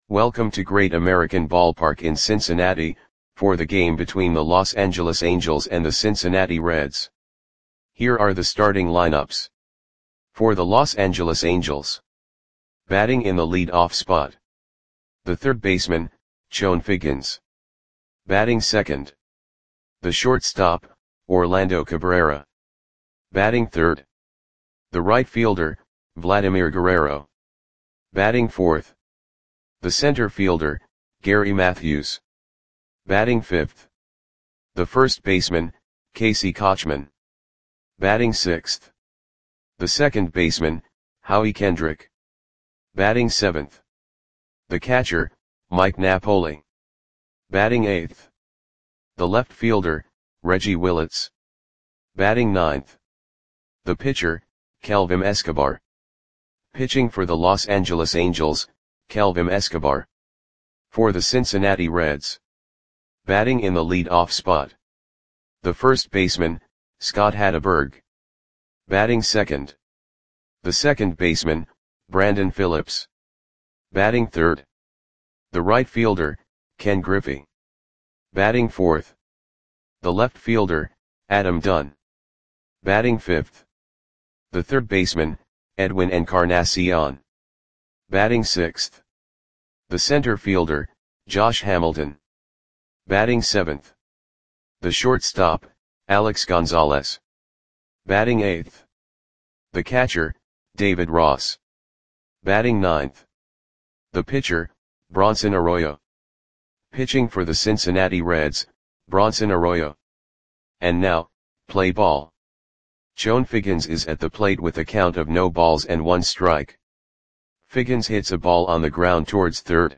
Welcome to Great American Ballpark in Cincinnati, for the game between the Los Angeles Angels and the Cincinnati Reds. Here are the starting lineups. For the Los Angeles Angels. Batting in the lead-off spot. The third baseman, Chone Figgins. Batting second. The shortstop, Orlando Cabrera. Batting third. The right fielder, Vladimir Guerrero. Batting fourth. The center fielder, Gary Matthews. Batting fifth. The first baseman, Casey Kotchman. Batting sixth. The second baseman, Howie Kendrick. Batting seventh. The catcher, Mike Napoli. Batting eighth. The left fielder, Reggie Willits. Batting ninth. The pitcher, Kelvin Escobar. Pitching for the Los Angeles Angels, Kelvin Escobar. For the Cincinnati Reds. Batting in the lead-off spot. The first baseman, Scott Hatteberg. Batting second. The second baseman, Brandon Phillips. Batting third. The right fielder, Ken Griffey. Batting fourth. The left fielder, Adam Dunn. Batting fifth. The third baseman, Edwin Encarnacion. Batting sixth. The center fielder, Josh Hamilton. Batting seventh. The shortstop, Alex Gonzalez. Batting eighth. The catcher, David Ross. Batting ninth. The pitcher, Bronson Arroyo. Pitching for the Cincinnati Reds, Bronson Arroyo. And now, play ball. Chone Figgins is at the plate with a count of no balls and one strike. Figgins hits a ball on the ground towards third.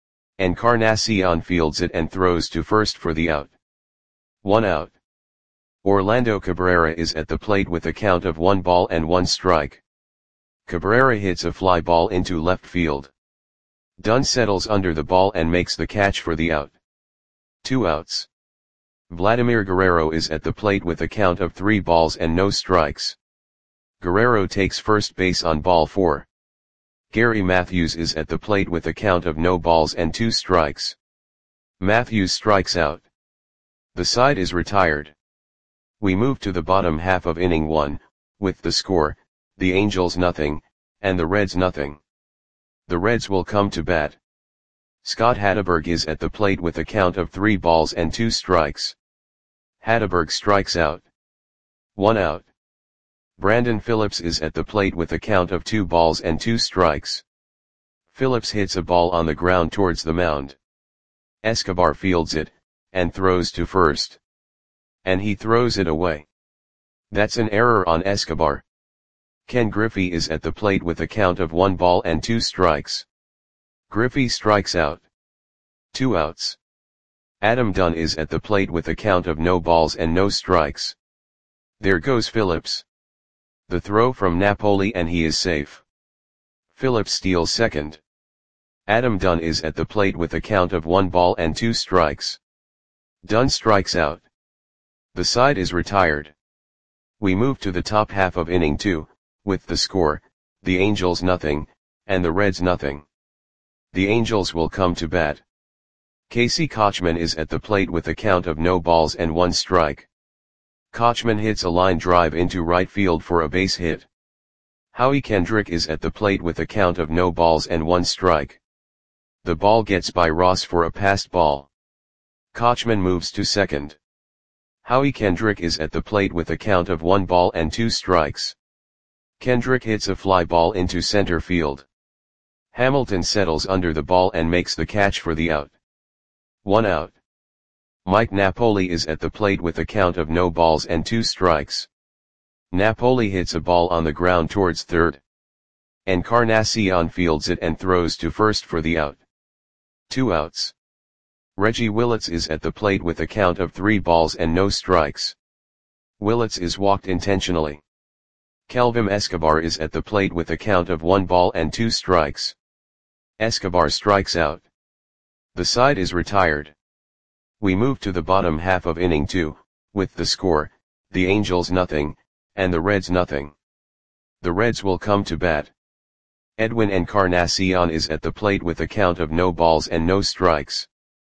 Encarnacion fields it and throws to first for the out. 1 out. Orlando Cabrera is at the plate with a count of 1 ball and 1 strike. Cabrera hits a fly ball into left field. Dunn settles under the ball and makes the catch for the out. 2 outs. Vladimir Guerrero is at the plate with a count of 3 balls and no strikes. Guerrero takes first base on ball 4. Gary Matthews is at the plate with a count of no balls and 2 strikes. Matthews strikes out. The side is retired. We move to the bottom half of inning 1, with the score, the Angels nothing, and the Reds nothing. The Reds will come to bat. Scott Hatteberg is at the plate with a count of 3 balls and 2 strikes. Hatteberg strikes out. 1 out. Brandon Phillips is at the plate with a count of 2 balls and 2 strikes. Phillips hits a ball on the ground towards the mound. Escobar fields it, and throws to first. And he throws it away. That's an error on Escobar. Ken Griffey is at the plate with a count of 1 ball and 2 strikes. Griffey strikes out. 2 outs. Adam Dunn is at the plate with a count of no balls and no strikes. There goes Phillips. The throw from Napoli and he is safe. Phillips steals second. Adam Dunn is at the plate with a count of 1 ball and 2 strikes. Dunn strikes out. The side is retired. We move to the top half of inning 2, with the score, the Angels nothing, and the Reds nothing. The Angels will come to bat. Casey Kotchman is at the plate with a count of no balls and 1 strike. Kotchman hits a line drive into right field for a base hit. Howie Kendrick is at the plate with a count of no balls and 1 strike. The ball gets by Ross for a passed ball. Kotchman moves to second. Howie Kendrick is at the plate with a count of 1 ball and 2 strikes. Kendrick hits a fly ball into center field. Hamilton settles under the ball and makes the catch for the out. 1 out. Mike Napoli is at the plate with a count of no balls and 2 strikes. Napoli hits a ball on the ground towards third. Encarnacion fields it and throws to first for the out. 2 outs. Reggie Willits is at the plate with a count of 3 balls and no strikes. Willits is walked intentionally. Kelvin Escobar is at the plate with a count of 1 ball and 2 strikes. Escobar strikes out. The side is retired. We move to the bottom half of inning 2, with the score, the Angels nothing, and the Reds nothing. The Reds will come to bat. Edwin Encarnacion is at the plate with a count of no balls and no strikes.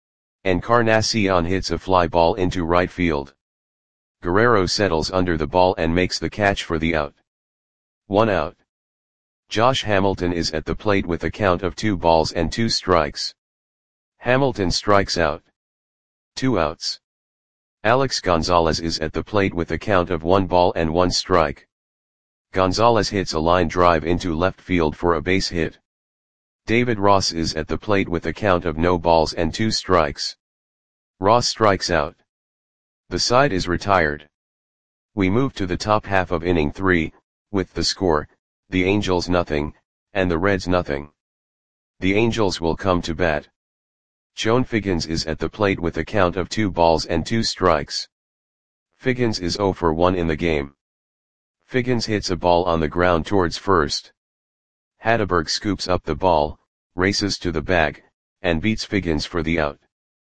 Encarnacion hits a fly ball into right field. Guerrero settles under the ball and makes the catch for the out. 1 out. Josh Hamilton is at the plate with a count of 2 balls and 2 strikes. Hamilton strikes out. 2 outs. Alex Gonzalez is at the plate with a count of 1 ball and 1 strike. Gonzalez hits a line drive into left field for a base hit. David Ross is at the plate with a count of no balls and 2 strikes. Ross strikes out. The side is retired. We move to the top half of inning 3, with the score, the Angels nothing, and the Reds nothing. The Angels will come to bat. Chone Figgins is at the plate with a count of 2 balls and 2 strikes. Figgins is 0 for 1 in the game. Figgins hits a ball on the ground towards first. Hatteberg scoops up the ball, races to the bag, and beats Figgins for the out.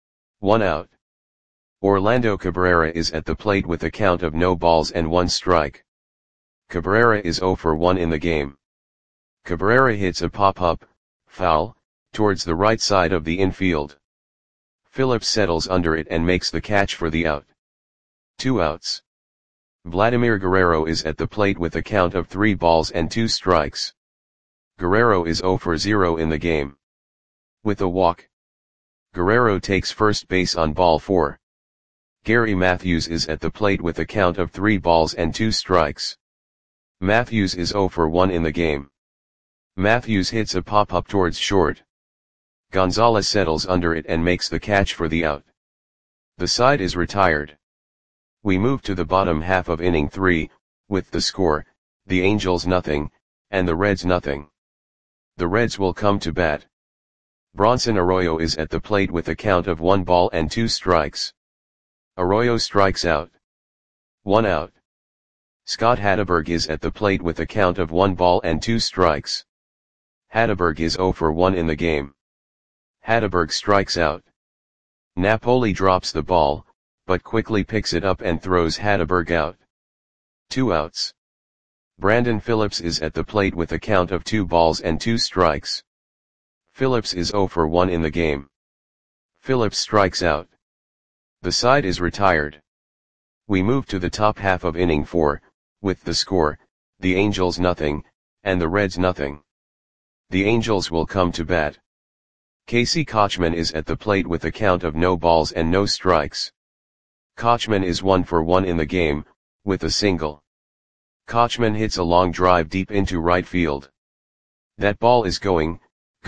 1 out. Orlando Cabrera is at the plate with a count of no balls and 1 strike. Cabrera is 0 for 1 in the game. Cabrera hits a pop-up, foul, towards the right side of the infield. Phillips settles under it and makes the catch for the out. 2 outs. Vladimir Guerrero is at the plate with a count of 3 balls and 2 strikes. Guerrero is 0 for 0 in the game. With a walk. Guerrero takes first base on ball 4. Gary Matthews is at the plate with a count of 3 balls and 2 strikes. Matthews is 0 for 1 in the game. Matthews hits a pop-up towards short. Gonzalez settles under it and makes the catch for the out. The side is retired. We move to the bottom half of inning 3, with the score, the Angels nothing, and the Reds nothing. The Reds will come to bat. Bronson Arroyo is at the plate with a count of 1 ball and 2 strikes. Arroyo strikes out. 1 out. Scott Hatteberg is at the plate with a count of 1 ball and 2 strikes. Hatteberg is 0 for 1 in the game. Hatteberg strikes out. Napoli drops the ball, but quickly picks it up and throws Hatteberg out. 2 outs. Brandon Phillips is at the plate with a count of 2 balls and 2 strikes. Phillips is 0 for 1 in the game. Phillips strikes out. The side is retired. We move to the top half of inning 4, with the score, the Angels nothing, and the Reds nothing. The Angels will come to bat. Casey Kotchman is at the plate with a count of no balls and no strikes. Kotchman is 1 for 1 in the game, with a single. Kotchman hits a long drive deep into right field. That ball is gone.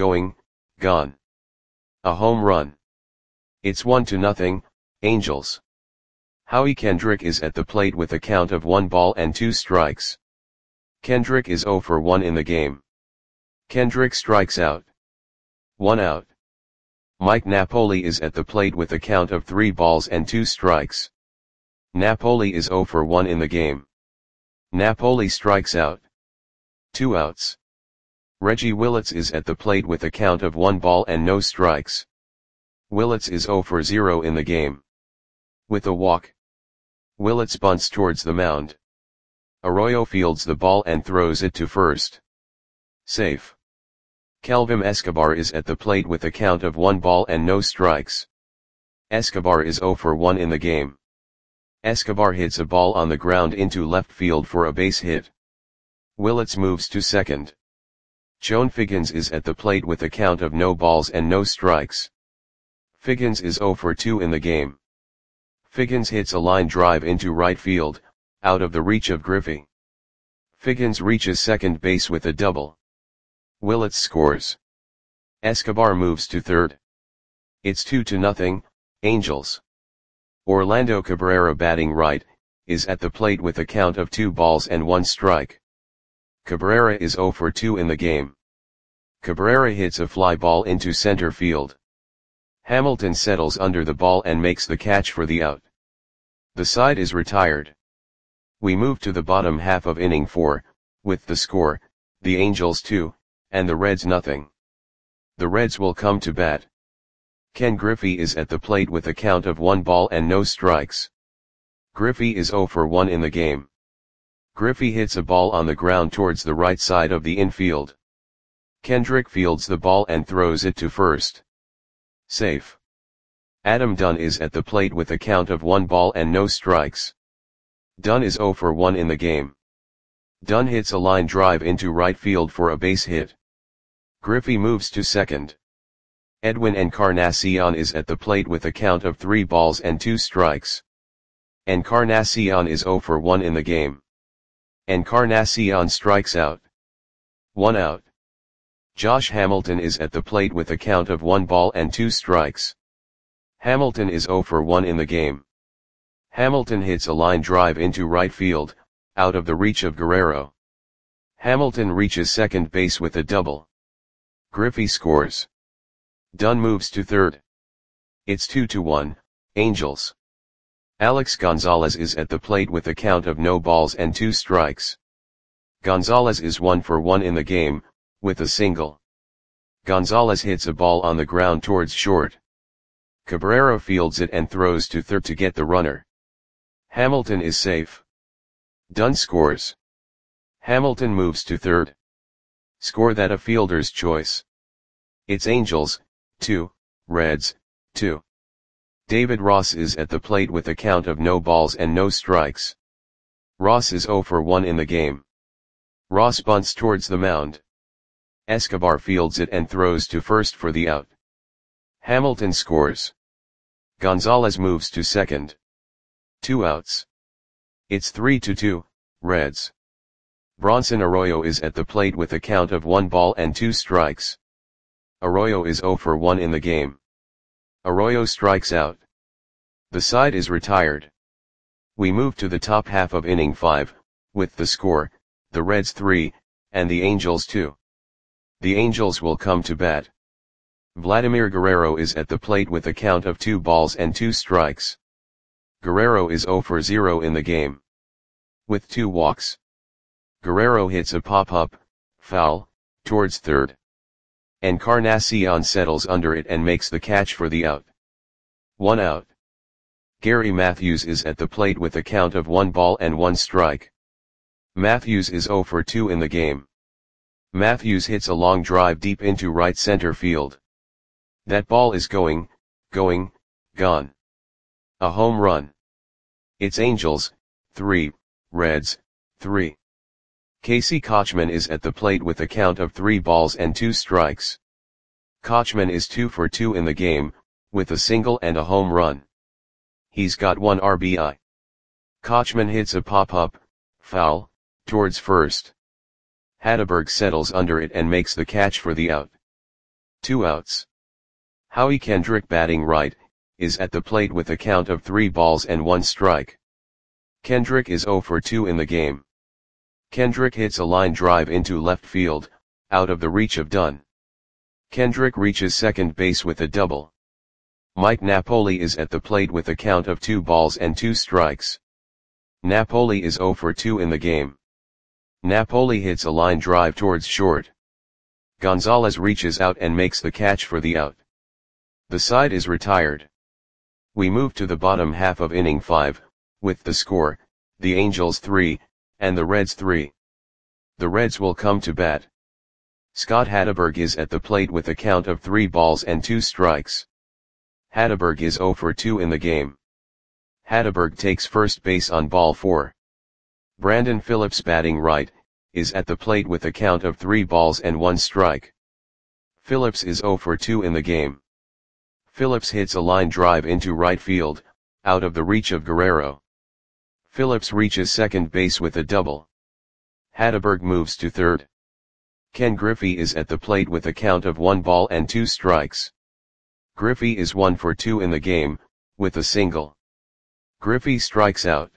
A home run. It's 1-0, Angels. Howie Kendrick is at the plate with a count of 1 ball and 2 strikes. Kendrick is 0 for 1 in the game. Kendrick strikes out. 1 out. Mike Napoli is at the plate with a count of 3 balls and 2 strikes. Napoli is 0 for 1 in the game. Napoli strikes out. 2 outs. Reggie Willits is at the plate with a count of 1 ball and no strikes. Willits is 0 for 0 in the game. With a walk. Willits bunts towards the mound. Arroyo fields the ball and throws it to first. Safe. Kelvin Escobar is at the plate with a count of 1 ball and no strikes. Escobar is 0 for 1 in the game. Escobar hits a ball on the ground into left field for a base hit. Willits moves to second. Chone Figgins is at the plate with a count of no balls and no strikes. Figgins is 0 for 2 in the game. Figgins hits a line drive into right field, out of the reach of Griffey. Figgins reaches second base with a double. Willits scores. Escobar moves to third. It's 2-0, Angels. Orlando Cabrera, batting right, is at the plate with a count of 2 balls and 1 strike. Cabrera is 0 for 2 in the game. Cabrera hits a fly ball into center field. Hamilton settles under the ball and makes the catch for the out. The side is retired. We move to the bottom half of inning 4, with the score, the Angels 2, and the Reds nothing. The Reds will come to bat. Ken Griffey is at the plate with a count of 1 ball and no strikes. Griffey is 0 for 1 in the game. Griffey hits a ball on the ground towards the right side of the infield. Kendrick fields the ball and throws it to first. Safe. Adam Dunn is at the plate with a count of 1 ball and no strikes. Dunn is 0 for 1 in the game. Dunn hits a line drive into right field for a base hit. Griffey moves to second. Edwin Encarnacion is at the plate with a count of 3 balls and 2 strikes. Encarnacion is 0 for 1 in the game. Encarnacion strikes out. 1 out. Josh Hamilton is at the plate with a count of 1 ball and 2 strikes. Hamilton is 0 for 1 in the game. Hamilton hits a line drive into right field, out of the reach of Guerrero. Hamilton reaches second base with a double. Griffey scores. Dunn moves to third. It's 2-1, Angels. Alex Gonzalez is at the plate with a count of no balls and 2 strikes. Gonzalez is 1 for 1 in the game, with a single. Gonzalez hits a ball on the ground towards short. Cabrera fields it and throws to third to get the runner. Hamilton is safe. Dunn scores. Hamilton moves to third. Score that a fielder's choice. It's Angels, 2, Reds, 2. David Ross is at the plate with a count of no balls and no strikes. Ross is 0 for 1 in the game. Ross bunts towards the mound. Escobar fields it and throws to first for the out. Hamilton scores. Gonzalez moves to second. 2 outs. It's 3-2, Reds. Bronson Arroyo is at the plate with a count of 1 ball and 2 strikes. Arroyo is 0 for 1 in the game. Arroyo strikes out. The side is retired. We move to the top half of inning 5, with the score, the Reds 3, and the Angels 2. The Angels will come to bat. Vladimir Guerrero is at the plate with a count of 2 balls and 2 strikes. Guerrero is 0 for 0 in the game. With 2 walks. Guerrero hits a pop-up, foul, towards third. Encarnacion settles under it and makes the catch for the out. 1 out. Gary Matthews is at the plate with a count of 1 ball and 1 strike. Matthews is 0 for 2 in the game. Matthews hits a long drive deep into right center field. That ball is gone. A home run. It's Angels, 3, Reds, 3. Casey Kochman is at the plate with a count of 3 balls and 2 strikes. Kochman is 2 for 2 in the game, with a single and a home run. He's got 1 RBI. Kochman hits a pop-up, foul, towards first. Hatteberg settles under it and makes the catch for the out. 2 outs. Howie Kendrick, batting right, is at the plate with a count of 3 balls and 1 strike. Kendrick is 0 for 2 in the game. Kendrick hits a line drive into left field, out of the reach of Dunn. Kendrick reaches second base with a double. Mike Napoli is at the plate with a count of 2 balls and 2 strikes. Napoli is 0 for 2 in the game. Napoli hits a line drive towards short. Gonzalez reaches out and makes the catch for the out. The side is retired. We move to the bottom half of inning 5, with the score, the Angels 3, and the Reds 3. The Reds will come to bat. Scott Hatteberg is at the plate with a count of 3 balls and 2 strikes. Hatteberg is 0 for 2 in the game. Hatteberg takes first base on ball 4. Brandon Phillips, batting right, is at the plate with a count of 3 balls and 1 strike. Phillips is 0 for 2 in the game. Phillips hits a line drive into right field, out of the reach of Guerrero. Phillips reaches second base with a double. Hatteberg moves to third. Ken Griffey is at the plate with a count of 1 ball and 2 strikes. Griffey is 1 for 2 in the game, with a single. Griffey strikes out.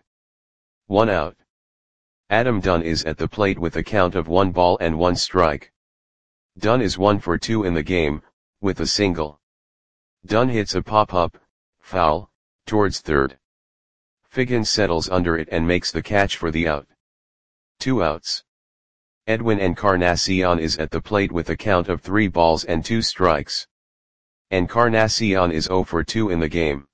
1 out. Adam Dunn is at the plate with a count of 1 ball and 1 strike. Dunn is 1 for 2 in the game, with a single. Dunn hits a pop-up, foul, towards third. Figgins settles under it and makes the catch for the out. 2 outs. Edwin Encarnacion is at the plate with a count of 3 balls and 2 strikes. Encarnacion is 0 for 2 in the game.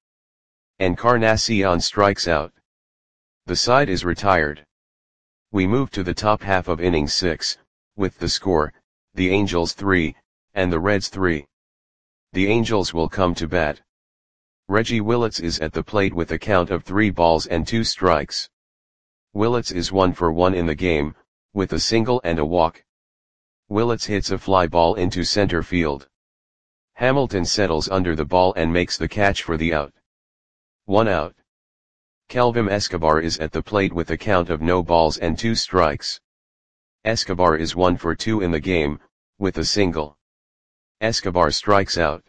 Encarnacion strikes out. The side is retired. We move to the top half of inning 6, with the score, the Angels 3, and the Reds 3. The Angels will come to bat. Reggie Willits is at the plate with a count of 3 balls and 2 strikes. Willits is 1 for 1 in the game, with a single and a walk. Willits hits a fly ball into center field. Hamilton settles under the ball and makes the catch for the out. 1 out. Kelvin Escobar is at the plate with a count of no balls and 2 strikes. Escobar is 1 for 2 in the game, with a single. Escobar strikes out.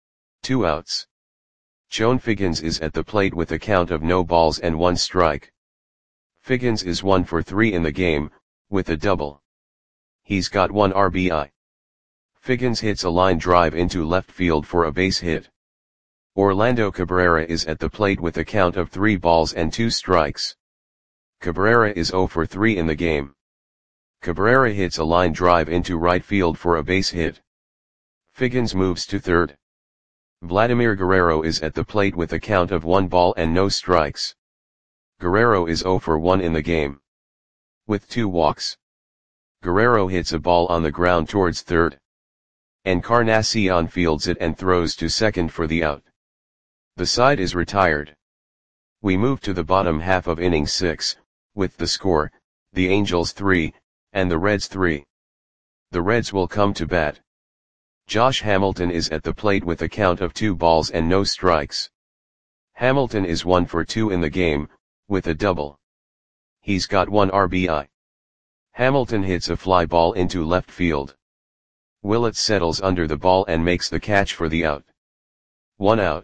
2 outs. Chone Figgins is at the plate with a count of no balls and 1 strike. Figgins is 1 for 3 in the game, with a double. He's got 1 RBI. Figgins hits a line drive into left field for a base hit. Orlando Cabrera is at the plate with a count of 3 balls and 2 strikes. Cabrera is 0 for 3 in the game. Cabrera hits a line drive into right field for a base hit. Figgins moves to third. Vladimir Guerrero is at the plate with a count of 1 ball and no strikes. Guerrero is 0 for 1 in the game. With 2 walks. Guerrero hits a ball on the ground towards third. Encarnacion fields it and throws to second for the out. The side is retired. We move to the bottom half of inning 6, with the score, the Angels 3, and the Reds 3. The Reds will come to bat. Josh Hamilton is at the plate with a count of 2 balls and no strikes. Hamilton is 1 for 2 in the game, with a double. He's got 1 RBI. Hamilton hits a fly ball into left field. Willits settles under the ball and makes the catch for the out. 1 out.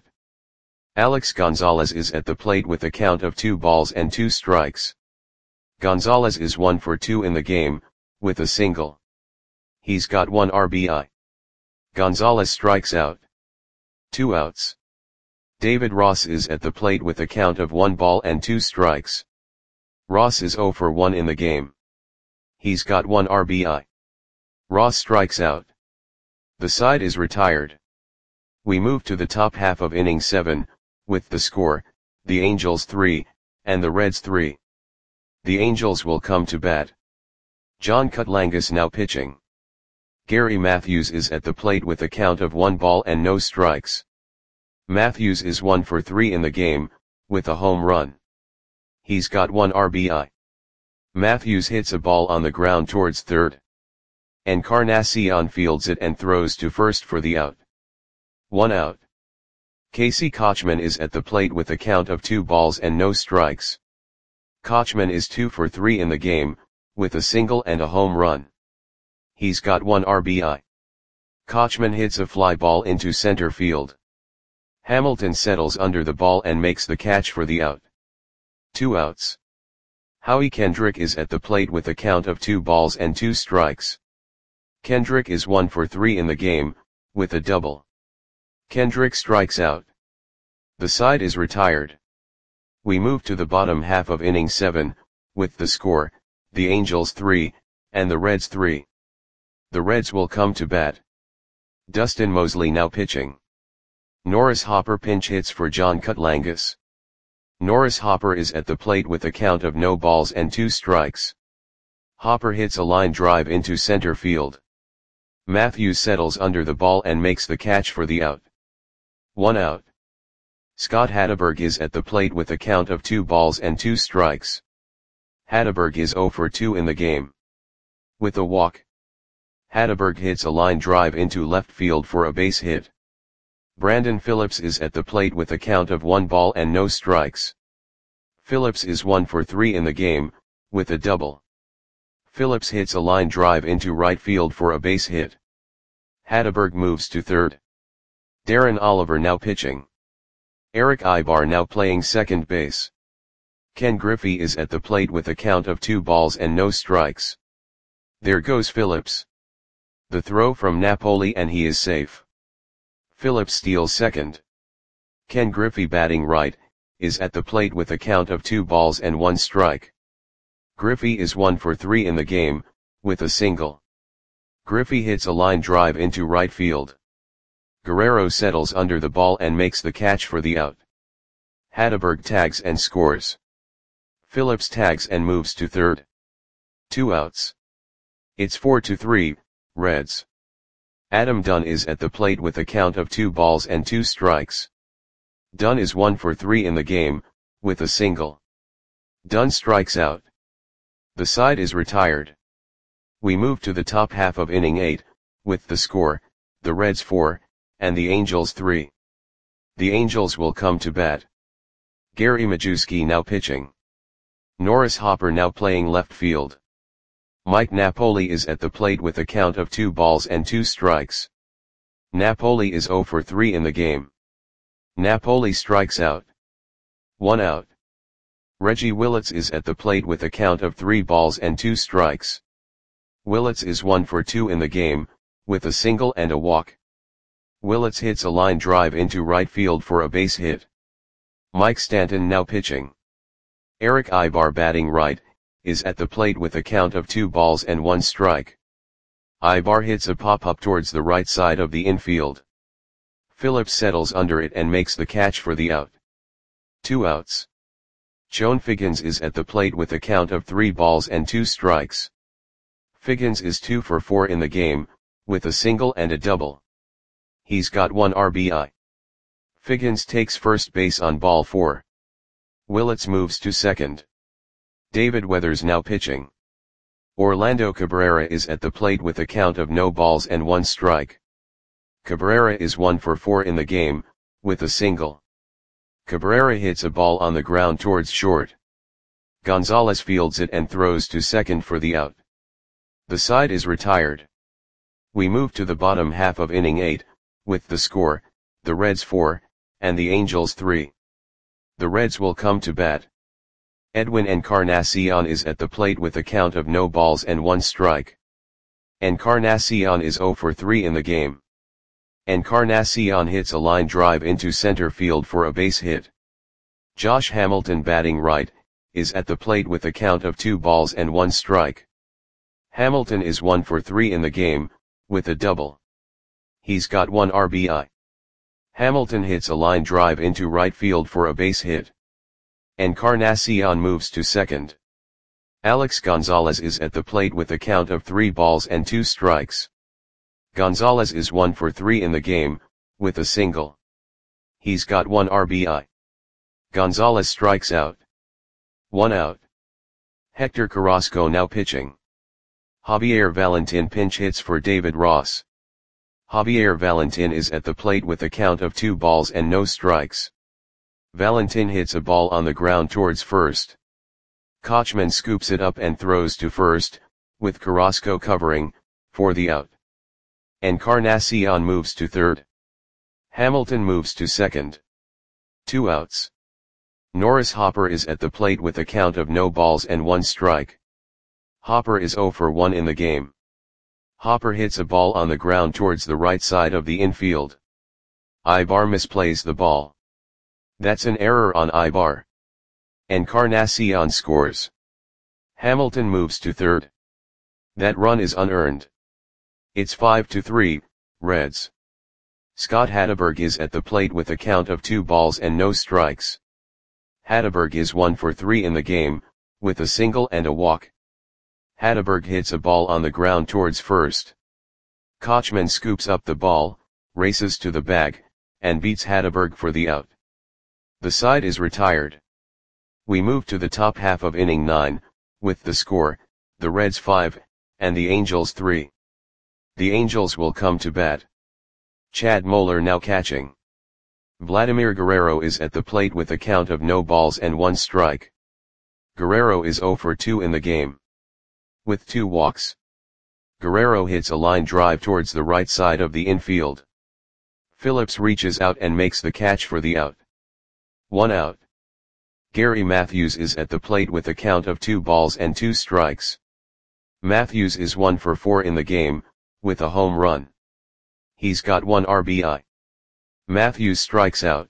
Alex Gonzalez is at the plate with a count of 2 balls and 2 strikes. Gonzalez is 1 for 2 in the game, with a single. He's got 1 RBI. Gonzalez strikes out. 2 outs. David Ross is at the plate with a count of 1 ball and 2 strikes. Ross is 0 for 1 in the game. He's got 1 RBI. Ross strikes out. The side is retired. We move to the top half of inning 7, with the score, the Angels 3, and the Reds 3. The Angels will come to bat. John Kutlangas now pitching. Gary Matthews is at the plate with a count of 1 ball and no strikes. Matthews is 1 for 3 in the game, with a home run. He's got 1 RBI. Matthews hits a ball on the ground towards third. Encarnacion fields it and throws to first for the out. 1 out. Casey Kochman is at the plate with a count of 2 balls and no strikes. Kochman is 2 for 3 in the game, with a single and a home run. He's got 1 RBI. Kochman hits a fly ball into center field. Hamilton settles under the ball and makes the catch for the out. 2 outs. Howie Kendrick is at the plate with a count of 2 balls and 2 strikes. Kendrick is 1 for 3 in the game, with a double. Kendrick strikes out. The side is retired. We move to the bottom half of inning 7, with the score, the Angels 3, and the Reds 3. The Reds will come to bat. Dustin Mosley now pitching. Norris Hopper pinch hits for John Kutlangas. Norris Hopper is at the plate with a count of no balls and 2 strikes. Hopper hits a line drive into center field. Matthews settles under the ball and makes the catch for the out. 1 out. Scott Hatteberg is at the plate with a count of 2 balls and 2 strikes. Hatteberg is 0 for 2 in the game. With a walk. Hatteberg hits a line drive into left field for a base hit. Brandon Phillips is at the plate with a count of 1 ball and no strikes. Phillips is 1 for 3 in the game, with a double. Phillips hits a line drive into right field for a base hit. Hatteberg moves to third. Darren Oliver now pitching. Eric Ibar now playing second base. Ken Griffey is at the plate with a count of 2 balls and no strikes. There goes Phillips. The throw from Napoli and he is safe. Phillips steals second. Ken Griffey batting right, is at the plate with a count of 2 balls and 1 strike. Griffey is 1 for 3 in the game, with a single. Griffey hits a line drive into right field. Guerrero settles under the ball and makes the catch for the out. Hatteberg tags and scores. Phillips tags and moves to third. 2 outs. It's 4-3, Reds. Adam Dunn is at the plate with a count of 2 balls and 2 strikes. Dunn is 1 for 3 in the game, with a single. Dunn strikes out. The side is retired. We move to the top half of inning 8, with the score, the Reds 4, and the Angels 3. The Angels will come to bat. Gary Majewski now pitching. Norris Hopper now playing left field. Mike Napoli is at the plate with a count of 2 balls and 2 strikes. Napoli is 0 for 3 in the game. Napoli strikes out. 1 out. Reggie Willits is at the plate with a count of 3 balls and 2 strikes. Willits is 1 for 2 in the game, with a single and a walk. Willits hits a line drive into right field for a base hit. Mike Stanton now pitching. Eric Aybar batting right, is at the plate with a count of 2 balls and 1 strike. Aybar hits a pop-up towards the right side of the infield. Phillips settles under it and makes the catch for the out. 2 outs. Chone Figgins is at the plate with a count of 3 balls and 2 strikes. Figgins is 2 for 4 in the game, with a single and a double. He's got 1 RBI. Figgins takes first base on ball 4. Willits moves to second. David Weathers now pitching. Orlando Cabrera is at the plate with a count of no balls and 1 strike. Cabrera is 1 for 4 in the game, with a single. Cabrera hits a ball on the ground towards short. Gonzalez fields it and throws to second for the out. The side is retired. We move to the bottom half of inning 8, with the score, the Reds 4, and the Angels 3. The Reds will come to bat. Edwin Encarnacion is at the plate with a count of no balls and 1 strike. Encarnacion is 0 for 3 in the game. Encarnacion hits a line drive into center field for a base hit. Josh Hamilton batting right, is at the plate with a count of 2 balls and 1 strike. Hamilton is 1 for 3 in the game, with a double. He's got 1 RBI. Hamilton hits a line drive into right field for a base hit. Encarnacion moves to second. Alex Gonzalez is at the plate with a count of 3 balls and 2 strikes. Gonzalez is 1 for 3 in the game, with a single. He's got 1 RBI. Gonzalez strikes out. 1 out. Hector Carrasco now pitching. Javier Valentin pinch hits for David Ross. Javier Valentin is at the plate with a count of 2 balls and no strikes. Valentin hits a ball on the ground towards first. Kochman scoops it up and throws to first, with Carrasco covering, for the out. Encarnacion moves to third. Hamilton moves to second. 2 outs. Norris Hopper is at the plate with a count of no balls and 1 strike. Hopper is 0 for 1 in the game. Hopper hits a ball on the ground towards the right side of the infield. Aybar misplays the ball. That's an error on Aybar. Encarnacion scores. Hamilton moves to third. That run is unearned. It's 5-3, Reds. Scott Hatteberg is at the plate with a count of 2 balls and no strikes. Hatteberg is 1 for 3 in the game, with a single and a walk. Hatteberg hits a ball on the ground towards first. Kochman scoops up the ball, races to the bag, and beats Hatteberg for the out. The side is retired. We move to the top half of inning 9, with the score, the Reds 5, and the Angels 3. The Angels will come to bat. Chad Moeller now catching. Vladimir Guerrero is at the plate with a count of no balls and 1 strike. Guerrero is 0 for 2 in the game. With 2 walks. Guerrero hits a line drive towards the right side of the infield. Phillips reaches out and makes the catch for the out. 1 out. Gary Matthews is at the plate with a count of 2 balls and 2 strikes. Matthews is 1 for 4 in the game, with a home run. He's got 1 RBI. Matthews strikes out.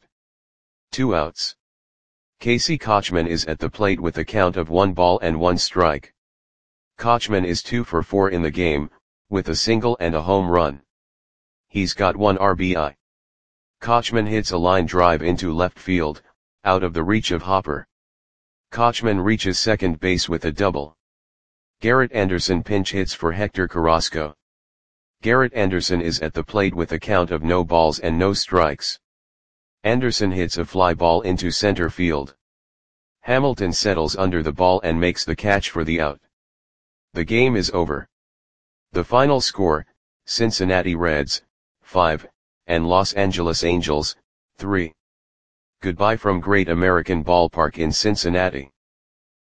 2 outs. Casey Kochman is at the plate with a count of 1 ball and 1 strike. Kochman is 2 for 4 in the game, with a single and a home run. He's got 1 RBI. Kochman hits a line drive into left field, out of the reach of Hopper. Kochman reaches second base with a double. Garrett Anderson pinch hits for Hector Carrasco. Garrett Anderson is at the plate with a count of no balls and no strikes. Anderson hits a fly ball into center field. Hamilton settles under the ball and makes the catch for the out. The game is over. The final score, Cincinnati Reds, 5, and Los Angeles Angels, 3. Goodbye from Great American Ballpark in Cincinnati.